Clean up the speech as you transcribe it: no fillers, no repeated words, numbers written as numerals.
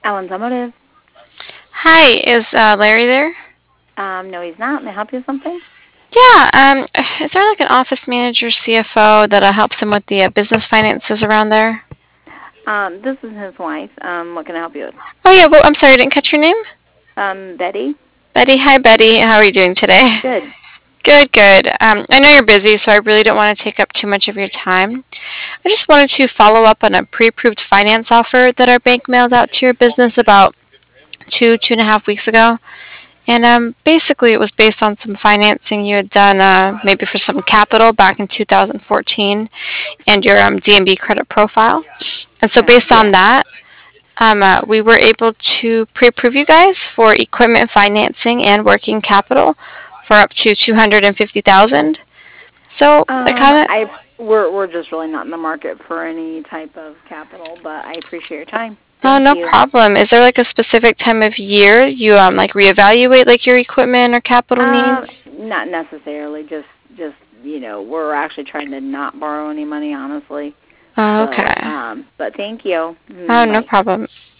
Allen's Automotive. Hi, is Larry there? No, he's not. May I help you with something? Yeah, is there like an office manager, CFO that helps him with the business finances around there? This is his wife. What can I help you with? Oh yeah, well, I'm sorry, I didn't catch your name. Betty? Betty. Hi, Betty. How are you doing today? Good. Good, good. I know you're busy, so I really don't want to take up too much of your time. I just wanted to follow up on a pre-approved finance offer that our bank mailed out to your business about 2.5 weeks ago. And basically, it was based on some financing you had done, maybe for some capital back in 2014, and your DMB credit profile. And so, based on Yeah. that, we were able to pre-approve you guys for equipment financing and working capital for up to 250,000. So, I kind of. We're just really not in the market for any type of capital, but I appreciate your time. Oh, Thank no you. problem. Is there like a specific time of year you like reevaluate like your equipment or capital needs? Not necessarily. Just we're actually trying to not borrow any money, honestly. Oh, So, okay. but thank you. Oh, no Bye. problem.